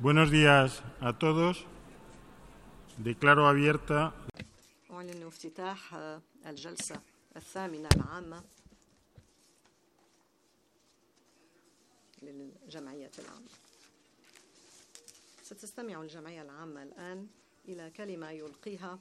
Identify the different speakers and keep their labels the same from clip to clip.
Speaker 1: Buenos días a todos. Declaro abierta.
Speaker 2: أعلن افتتاح الجلسة الثامنة العامة للجمعية العامة. ستستمع الجمعية العامة الآن إلى كلمة يلقيها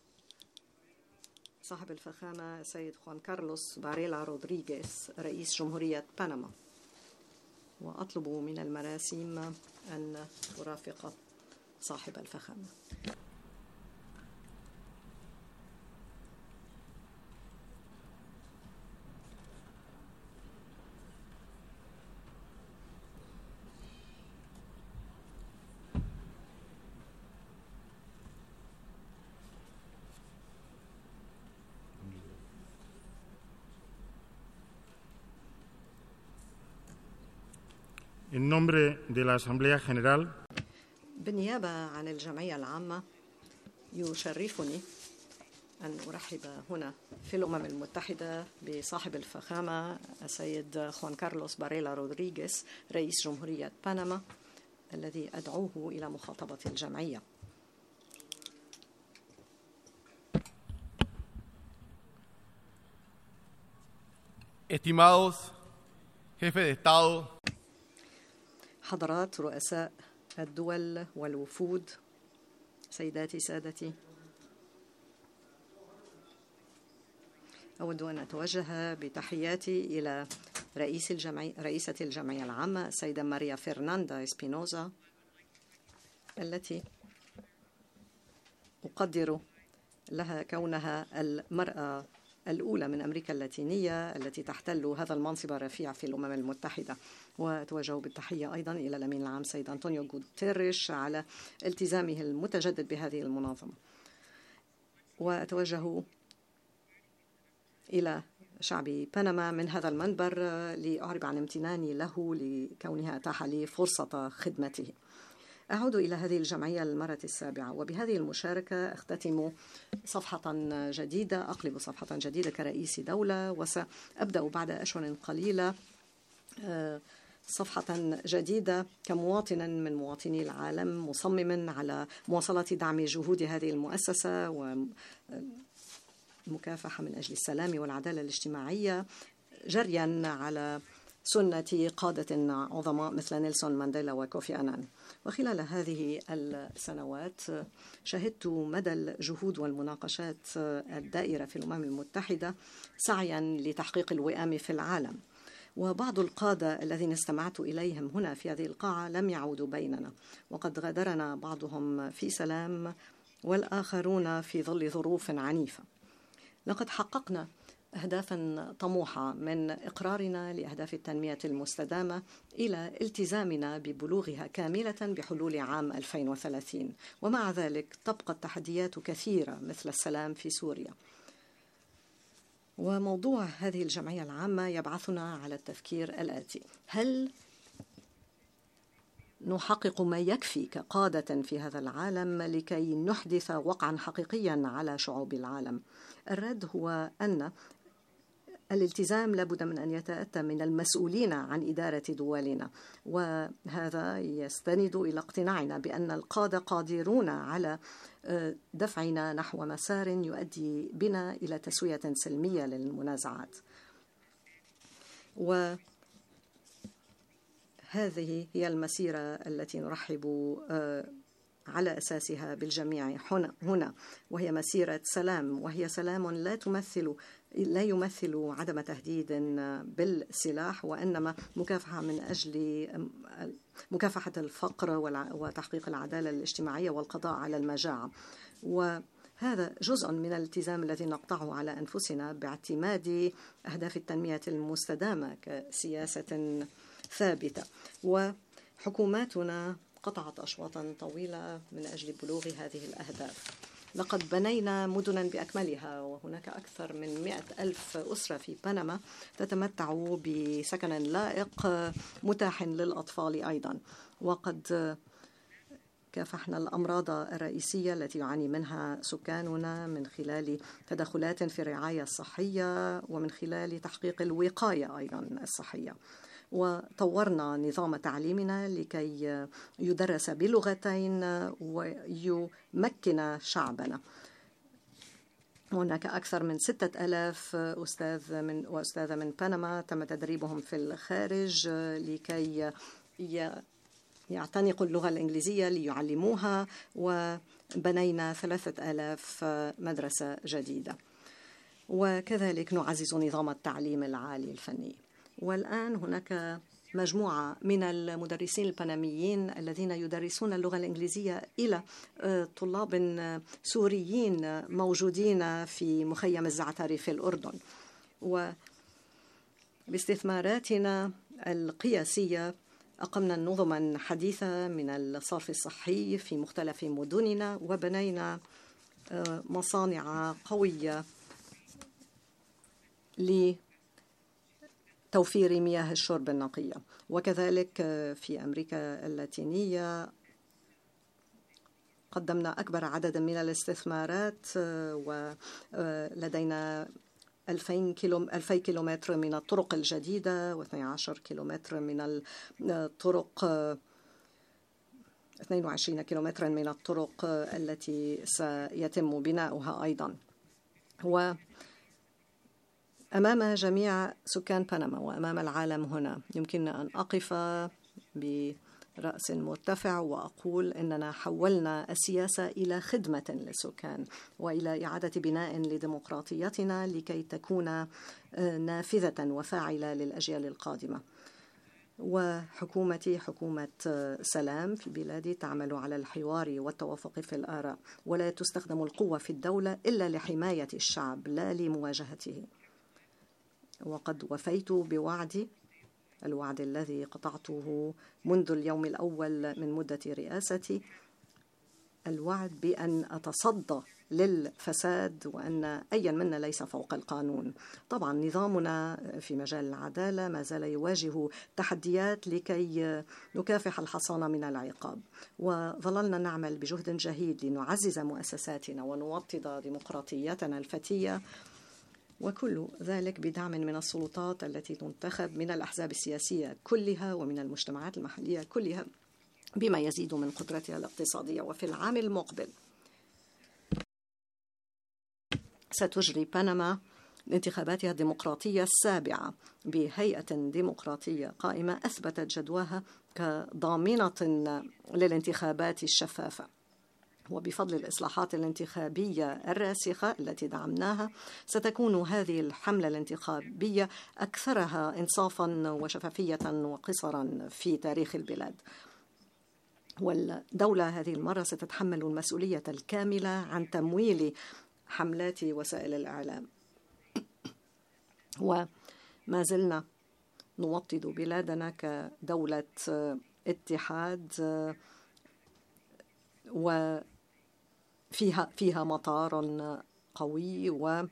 Speaker 2: صاحب الفخامة السيد خوان كارلوس باريلا رودريغيز رئيس جمهورية بنما، وأطلب من المراسيم أن ترافق صاحب الفخامة.
Speaker 1: En nombre de la Asamblea General,
Speaker 2: بالنيابة عن الجمعية العامة يشرفني أن أرحب هنا في الأمم المتحدة بصاحب الفخامة السيد خوان كارلوس باريلا رودريغيز رئيس جمهورية بنما، الذي أدعوه إلى مخاطبة الجمعية.
Speaker 3: Estimados jefes de Estado,
Speaker 2: حضرات رؤساء الدول والوفود، سيداتي سادتي، أود أن أتوجه بتحياتي إلى رئيسة الجمعية العامة السيدة ماريا فرناندا إسبينوزا، التي أقدر لها كونها المرأة الأولى من أمريكا اللاتينية التي تحتل هذا المنصب الرفيع في الأمم المتحدة. وأتوجه بالتحية أيضا إلى الأمين العام سيد أنطونيو غوتيريش على التزامه المتجدد بهذه المنظمة. وأتوجه إلى شعب بنما من هذا المنبر لأعرب عن امتناني له لكونها أتاح لي فرصة خدمته. أعود إلى هذه الجمعية للمرة السابعة، وبهذه المشاركة أختتم صفحة جديدة، أقلب صفحة جديدة كرئيس دولة، وسأبدأ بعد أشهر قليلة صفحة جديدة كمواطن من مواطني العالم، مصمم على مواصلة دعم جهود هذه المؤسسة ومكافحة من أجل السلام والعدالة الاجتماعية، جريا على سنة قادة عظماء مثل نيلسون مانديلا وكوفي أنان. وخلال هذه السنوات شهدت مدى الجهود والمناقشات الدائرة في الأمم المتحدة سعيا لتحقيق الوئام في العالم، وبعض القادة الذين استمعت إليهم هنا في هذه القاعة لم يعودوا بيننا، وقد غادرنا بعضهم في سلام والآخرون في ظل ظروف عنيفة. لقد حققنا أهدافا طموحة، من إقرارنا لأهداف التنمية المستدامة إلى التزامنا ببلوغها كاملة بحلول عام 2030، ومع ذلك تبقى التحديات كثيرة مثل السلام في سوريا. وموضوع هذه الجمعية العامة يبعثنا على التفكير الآتي: هل نحقق ما يكفي كقادة في هذا العالم لكي نحدث وقعا حقيقيا على شعوب العالم؟ الرد هو أن الالتزام لابد من أن يتأتى من المسؤولين عن إدارة دولنا، وهذا يستند إلى اقتناعنا بأن القادة قادرون على دفعنا نحو مسار يؤدي بنا إلى تسوية سلمية للمنازعات. وهذه هي المسيرة التي نرحب على أساسها بالجميع هنا، وهي مسيرة سلام، وهي سلام لا يمثل عدم تهديد بالسلاح، وإنما مكافحة من أجل مكافحة الفقر وتحقيق العدالة الاجتماعية والقضاء على المجاعة. وهذا جزء من الالتزام الذي نقطعه على أنفسنا باعتماد أهداف التنمية المستدامة كسياسة ثابتة. وحكوماتنا قطعت أشواطا طويلة من أجل بلوغ هذه الأهداف. لقد بنينا مدنا بأكملها، وهناك أكثر من 100,000 أسرة في بنما تتمتع بسكن لائق متاح للأطفال أيضا. وقد كافحنا الأمراض الرئيسية التي يعاني منها سكاننا من خلال تدخلات في الرعاية الصحية ومن خلال تحقيق الوقاية أيضا الصحية. وطورنا نظام تعليمنا لكي يدرس بلغتين ويمكن شعبنا. هناك أكثر من 6000 أستاذة من بنما تم تدريبهم في الخارج لكي يعتنقوا اللغة الإنجليزية ليعلموها، وبنينا 3000 مدرسة جديدة، وكذلك نعزز نظام التعليم العالي الفني. والآن هناك مجموعة من المدرسين البنميين الذين يدرسون اللغة الإنجليزية إلى طلاب سوريين موجودين في مخيم الزعتري في الأردن. وباستثماراتنا القياسية أقمنا نظما حديثة من الصرف الصحي في مختلف مدننا، وبنينا مصانع قوية لتوفير مياه الشرب النقية. وكذلك في أمريكا اللاتينية قدمنا أكبر عدد من الاستثمارات، ولدينا 2000 كيلومتر من الطرق الجديدة و12 كيلومتر من الطرق 22 كيلومترا من الطرق التي سيتم بناؤها أيضا. وأمام جميع سكان بنما وأمام العالم هنا يمكننا أن أقف برأس مرتفع وأقول إننا حولنا السياسة إلى خدمة للسكان وإلى إعادة بناء لديمقراطيتنا لكي تكون نافذة وفاعلة للأجيال القادمة. وحكومتي حكومة سلام في بلادي تعمل على الحوار والتوافق في الآراء، ولا تستخدم القوة في الدولة إلا لحماية الشعب لا لمواجهته. وقد وفيت بوعدي، الوعد الذي قطعته منذ اليوم الأول من مدة رئاستي، الوعد بأن أتصدى للفساد وأن أي منا ليس فوق القانون. طبعا نظامنا في مجال العدالة ما زال يواجه تحديات لكي نكافح الحصانة من العقاب، وظللنا نعمل بجهد جهيد لنعزز مؤسساتنا ونوطد ديمقراطيتنا الفتية، وكل ذلك بدعم من السلطات التي تنتخب من الأحزاب السياسية كلها ومن المجتمعات المحلية كلها بما يزيد من قدرتها الاقتصادية. وفي العام المقبل ستجري بنما انتخاباتها الديمقراطية السابعة بهيئة ديمقراطية قائمة أثبتت جدواها كضامنة للانتخابات الشفافة. وبفضل الإصلاحات الانتخابية الراسخة التي دعمناها ستكون هذه الحملة الانتخابية أكثرها إنصافا وشفافية وقصرا في تاريخ البلاد. والدولة هذه المرة ستتحمل المسؤولية الكاملة عن تمويل حملات وسائل الإعلام، وما زلنا نوطد بلادنا كدولة اتحاد وفيها مطار قوي،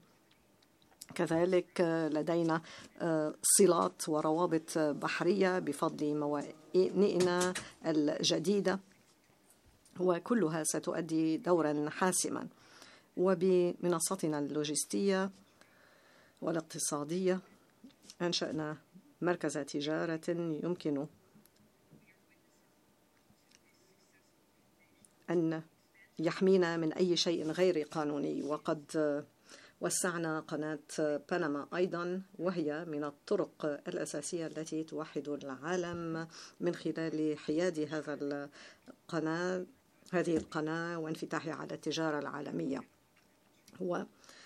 Speaker 2: وكذلك لدينا صلات وروابط بحرية بفضل موانئنا الجديدة، وكلها ستؤدي دورا حاسما. وبمنصتنا اللوجستية والاقتصادية أنشأنا مركز تجارة يمكن أن يحمينا من أي شيء غير قانوني. وقد وسعنا قناة بنما أيضا، وهي من الطرق الأساسية التي توحد العالم من خلال حياد هذه القناة وانفتاحها على التجارة العالمية. وهذه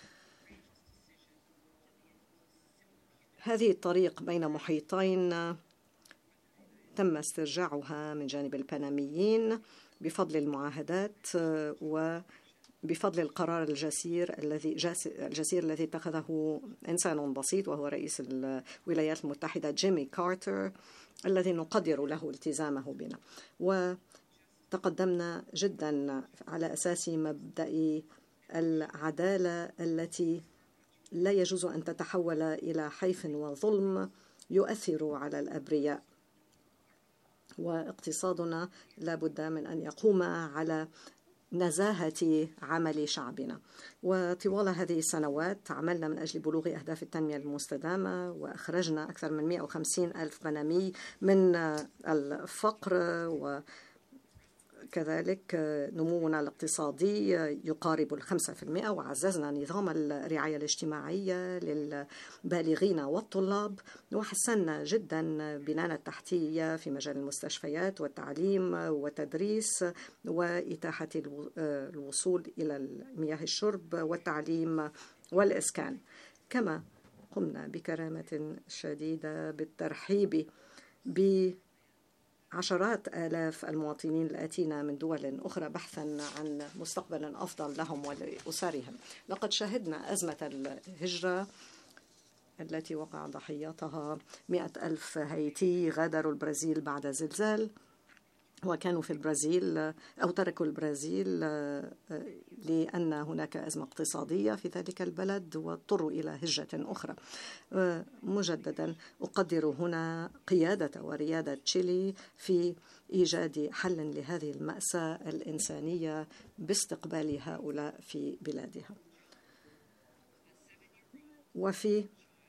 Speaker 2: الطريق بين محيطين تم استرجاعها من جانب البنميين بفضل المعاهدات وبفضل القرار الجسير الذي اتخذه إنسان بسيط وهو رئيس الولايات المتحدة جيمي كارتر، الذي نقدر له التزامه بنا. وتقدمنا جدا على أساس مبدأ العدالة التي لا يجوز أن تتحول إلى حيف وظلم يؤثر على الأبرياء. واقتصادنا لا بد من أن يقوم على نزاهة عمل شعبنا. وطوال هذه السنوات عملنا من أجل بلوغ أهداف التنمية المستدامة، وأخرجنا أكثر من 150 ألف بنمي من الفقر، وكذلك نمونا الاقتصادي يقارب 5%، وعززنا نظام الرعاية الاجتماعية للبالغين والطلاب، وحسنا جدا بنانا التحتية في مجال المستشفيات والتعليم والتدريس وإتاحة الوصول إلى مياه الشرب والتعليم والإسكان. كما قمنا بكرامة شديدة بالترحيب بعشرات آلاف المواطنين الآتين من دول أخرى بحثا عن مستقبل أفضل لهم ولأسرهم. لقد شهدنا أزمة الهجرة التي وقع ضحيتها 100,000 هايتي غادروا البرازيل بعد زلزال، وكانوا في البرازيل أو تركوا البرازيل لأن هناك أزمة اقتصادية في ذلك البلد واضطروا إلى هجرة أخرى. مجددا أقدر هنا قيادة وريادة تشيلي في إيجاد حل لهذه المأساة الإنسانية باستقبال هؤلاء في بلادها. وفي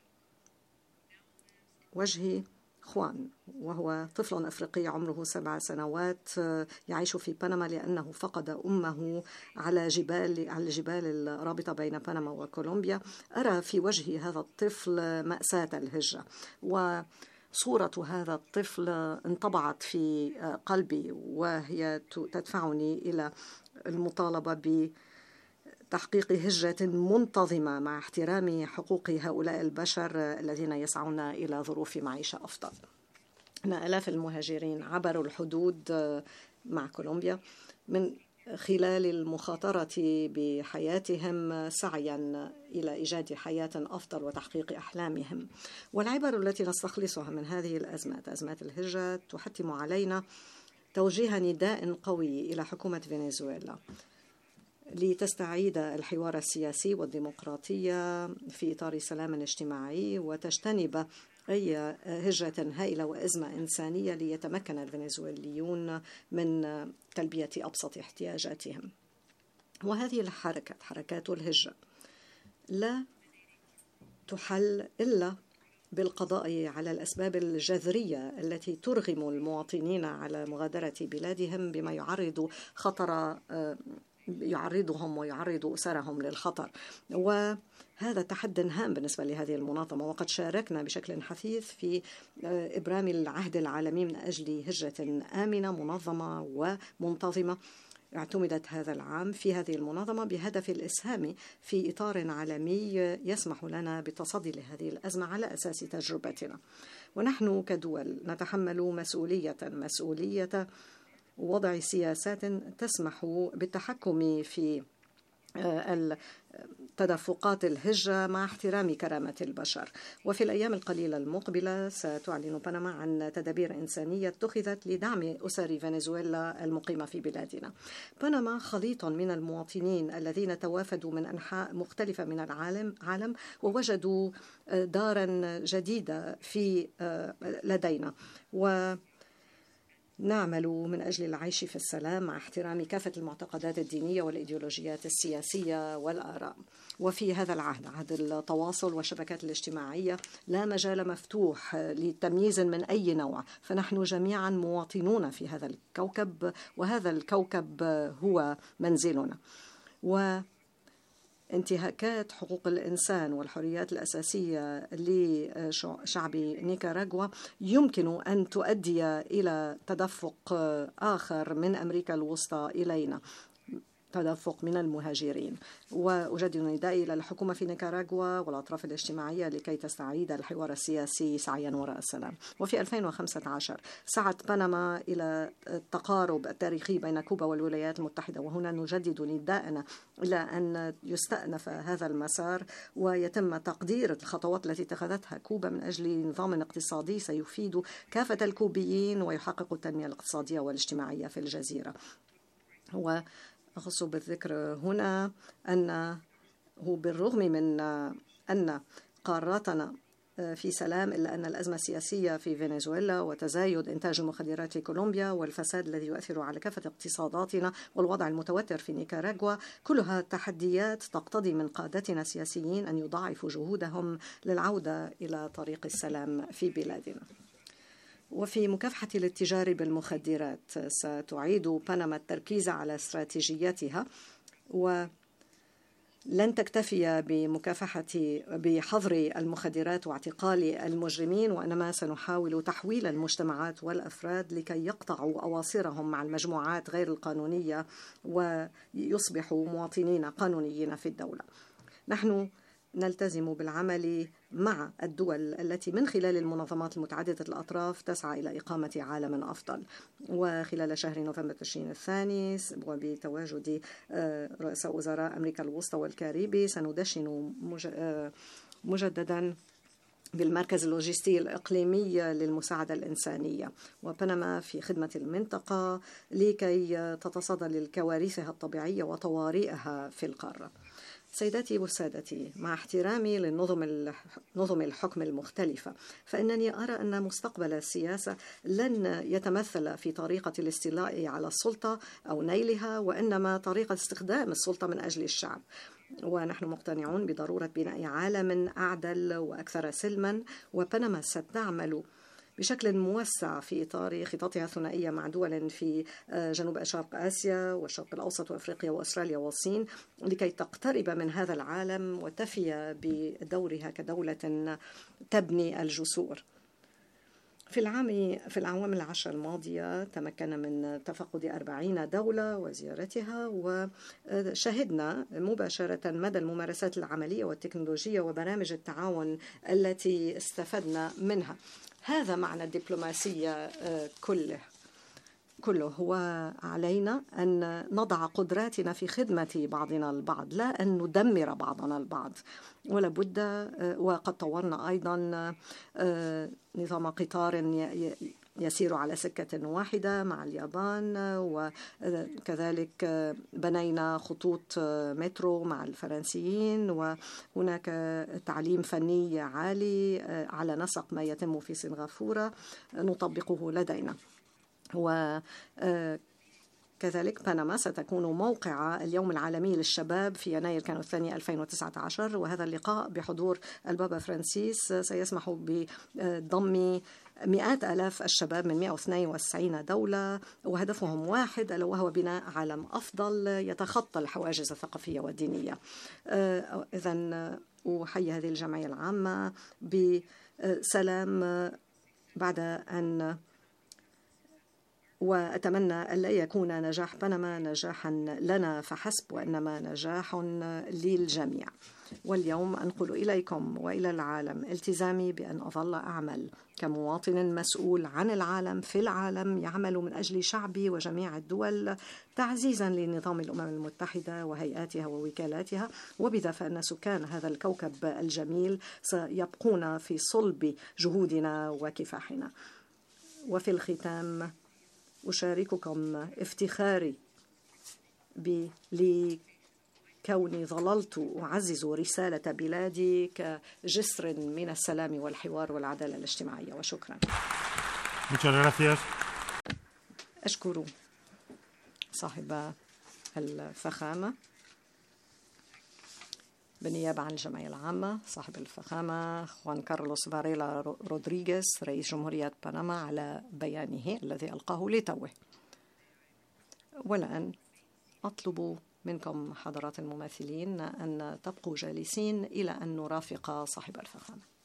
Speaker 2: وجه خوان، وهو طفل أفريقي عمره 7 سنوات يعيش في بنما لأنه فقد أمه على الجبال الرابطة بين بنما وكولومبيا. أرى في وجه هذا الطفل مأساة الهجرة، وصورة هذا الطفل انطبعت في قلبي، وهي تدفعني إلى المطالبة تحقيق هجرة منتظمة مع احترام حقوق هؤلاء البشر الذين يسعون إلى ظروف معيشة أفضل. أن آلاف المهاجرين عبروا الحدود مع كولومبيا من خلال المخاطرة بحياتهم سعيا إلى إيجاد حياة أفضل وتحقيق أحلامهم. والعبر التي نستخلصها من هذه الأزمات، أزمات الهجرة، تحتم علينا توجيه نداء قوي إلى حكومة فنزويلا لتستعيد الحوار السياسي والديمقراطية في إطار سلام اجتماعي، وتجتنب أي هجرة هائلة وأزمة إنسانية ليتمكن الفنزويليون من تلبية أبسط احتياجاتهم. وهذه حركات الهجرة لا تحل إلا بالقضاء على الأسباب الجذرية التي ترغم المواطنين على مغادرة بلادهم بما يعرضهم ويعرض أسرهم للخطر. وهذا تحدي هام بالنسبة لهذه المنظمة، وقد شاركنا بشكل حثيث في إبرام العهد العالمي من أجل هجرة آمنة منظمة ومنتظمة. اعتمدت هذا العام في هذه المنظمة بهدف الإسهام في إطار عالمي يسمح لنا بالتصدي لهذه الأزمة على أساس تجربتنا. ونحن كدول نتحمل مسؤولية وضع سياسات تسمح بالتحكم في تدفقات الهجرة مع احترام كرامة البشر. وفي الأيام القليلة المقبلة ستعلن بنما عن تدابير إنسانية اتخذت لدعم أسر فنزويلا المقيمة في بلادنا. بنما خليط من المواطنين الذين توافدوا من أنحاء مختلفة من العالم ووجدوا دارا جديدة لدينا، نعمل من أجل العيش في السلام مع احترام كافة المعتقدات الدينية والإيديولوجيات السياسية والآراء. وفي هذا العهد، عهد التواصل والشبكات الاجتماعية، لا مجال مفتوح لتمييز من أي نوع، فنحن جميعا مواطنون في هذا الكوكب، وهذا الكوكب هو منزلنا. انتهاكات حقوق الإنسان والحريات الأساسية لشعب نيكاراغوا يمكن أن تؤدي إلى تدفق آخر من أمريكا الوسطى إلينا، تدفق من المهاجرين. وأجدد ندائي إلى الحكومة في نيكاراغوا والأطراف الاجتماعية لكي تستعيد الحوار السياسي سعيا وراء السلام. وفي 2015 سعت بنما إلى التقارب التاريخي بين كوبا والولايات المتحدة، وهنا نجدد نداءنا إلى أن يستأنف هذا المسار ويتم تقدير الخطوات التي اتخذتها كوبا من أجل نظام اقتصادي سيفيد كافة الكوبيين ويحقق التنمية الاقتصادية والاجتماعية في الجزيرة. أخص بالذكر هنا أنه بالرغم من أن قاراتنا في سلام، إلا أن الأزمة السياسية في فنزويلا وتزايد إنتاج المخدرات في كولومبيا والفساد الذي يؤثر على كافة اقتصاداتنا والوضع المتوتر في نيكاراغوا كلها تحديات تقتضي من قادتنا السياسيين أن يضاعفوا جهودهم للعودة إلى طريق السلام في بلادنا. وفي مكافحة الاتجار بالمخدرات ستعيد بنما التركيز على استراتيجيتها، ولن تكتفي بحظر المخدرات واعتقال المجرمين، وإنما سنحاول تحويل المجتمعات والأفراد لكي يقطعوا أواصرهم مع المجموعات غير القانونية ويصبحوا مواطنين قانونيين في الدولة. نحن نلتزم بالعمل مع الدول التي من خلال المنظمات المتعددة الأطراف تسعى إلى إقامة عالم أفضل. وخلال شهر نوفمبر تشرين الثاني وبتواجد رؤساء وزراء أمريكا الوسطى والكاريبي سندشن مجددا بالمركز اللوجستي الإقليمي للمساعدة الإنسانية، وبنما في خدمة المنطقة لكي تتصدى لكوارثها الطبيعية وطوارئها في القارة. سيداتي وسادتي، مع احترامي لنظم الحكم المختلفة، فإنني أرى أن مستقبل السياسة لن يتمثل في طريقة الاستيلاء على السلطة أو نيلها، وإنما طريقة استخدام السلطة من أجل الشعب. ونحن مقتنعون بضرورة بناء عالم أعدل وأكثر سلما، وبنما ستعمل بشكل موسع في إطار خططها الثنائية مع دول في جنوب شرق آسيا والشرق الأوسط وأفريقيا وأستراليا والصين لكي تقترب من هذا العالم وتفي بدورها كدولة تبني الجسور. في الأعوام العشر الماضية تمكن من تفقد 40 دولة وزيارتها، وشهدنا مباشرة مدى الممارسات العملية والتكنولوجية وبرامج التعاون التي استفدنا منها. هذا معنى الدبلوماسية كله هو علينا أن نضع قدراتنا في خدمة بعضنا البعض، لا أن ندمر بعضنا البعض. ولا بد، وقد طورنا أيضا نظام قطار يسير على سكة واحدة مع اليابان، وكذلك بنينا خطوط مترو مع الفرنسيين، وهناك تعليم فني عالي على نسق ما يتم في سنغافورة نطبقه لدينا. كذلك بنما ستكون موقع اليوم العالمي للشباب في يناير كانوا الثاني 2019، وهذا اللقاء بحضور البابا فرانسيس سيسمح بضم 100,000 الشباب من 192 دولة، وهدفهم واحد ألا وهو بناء عالم أفضل يتخطى الحواجز الثقافية والدينية. إذن أحيي هذه الجمعية العامة بسلام بعد أن وأتمنى ألا يكون نجاح بنما نجاحا لنا فحسب، وإنما نجاح للجميع. واليوم أنقل إليكم وإلى العالم التزامي بأن أظل أعمل كمواطن مسؤول عن العالم في العالم يعمل من أجل شعبي وجميع الدول تعزيزا لنظام الأمم المتحدة وهيئاتها ووكالاتها، وبذا فإن سكان هذا الكوكب الجميل سيبقون في صلب جهودنا وكفاحنا. وفي الختام أشارككم افتخاري لكوني ظللت أعزز رسالة بلادي كجسر من السلام والحوار والعدالة الاجتماعية. وشكرا. أشكر صاحب الفخامة بالنيابة عن الجمعية العامة، صاحب الفخامة خوان كارلوس فاريلا رودريغيز رئيس جمهورية بنما على بيانه الذي ألقاه لتوه. والآن أطلب منكم حضرات الممثلين أن تبقوا جالسين إلى أن نرافق صاحب الفخامة.